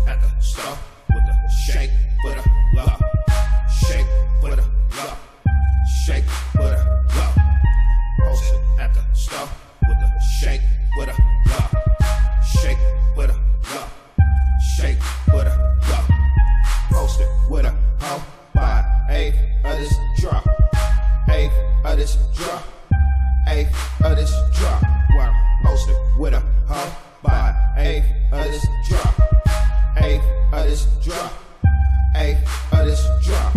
at the store with the shake for the love. Shake for the love. Shake for the love. Posted at the store with the shake for the love. Shake for the love. Shake for the love. Posted with a hoe by eighth of this drop. Eighth of this drop. Eighth of this drop. Wow. Posted with a hoe by eighth of this drop. Eighth of this drop. Eighth of this drop.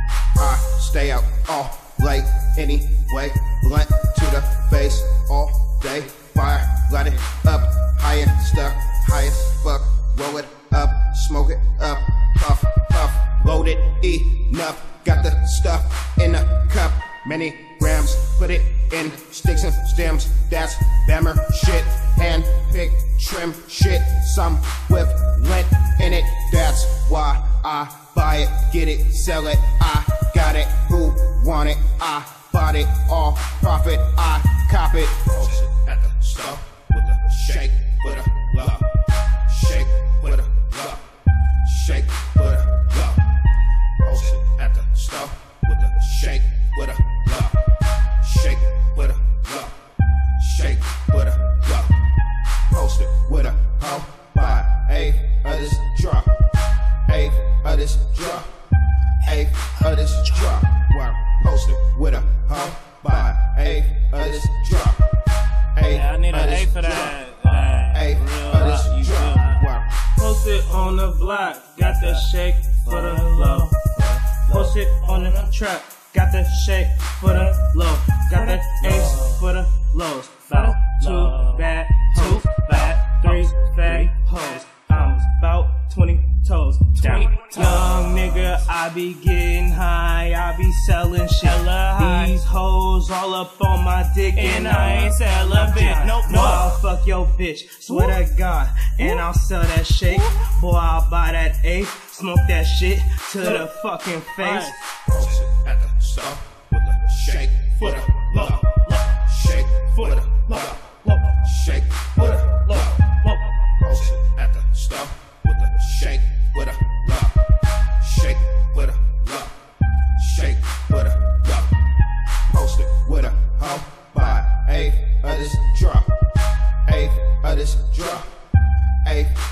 I stay out all late anyway. Blunt to the face all day. Fire, light it up. High and stuck, high as fuck. Roll it up, smoke it up. Puff, puff, load it enough. Got the stuff in a cup. Many grams, put it in sticks and stems. That's Bammer shit. Hand pick, trim shit. Some with lint in it. That's why I buy it, get it, sell it. I got it. Who want it? I bought it. All profit. I cop it. Posted at the store with the shake for the love. Shake for the love. Shake for the love. Posted at the store with the shake for the love. Shake for the love. Shake for the love. Posted with a hoe by eighth of this drop. Eighth of this drop. Eighth of this drop. Wow. Posted with a hoe by eighth of this drop. Yeah, I need an A for that. Eighth of this drop. Wow. Posted on the block, got the shake for the low. Posted on the track, got the shake for the low. Got the ace for the lows. About 2 bad hoes, 3 fat hoes. I'm about 20 toes. Down. Young nigga, I be getting high, I be selling shit. These hoes all up on my dick and I ain't celibate. Nope, no. I'll fuck your bitch, swear to God, and I'll sell that shake. Boy, I'll buy that eighth, smoke that shit to the fucking face. Posted at the store with the shake for the love. Shake for the love. Shake for the love. Posted at the store with the shake for the love. Shake for the love. Shake for the love. Posted with a hoe by eighth of this drop. Eighth of this drop. Eighth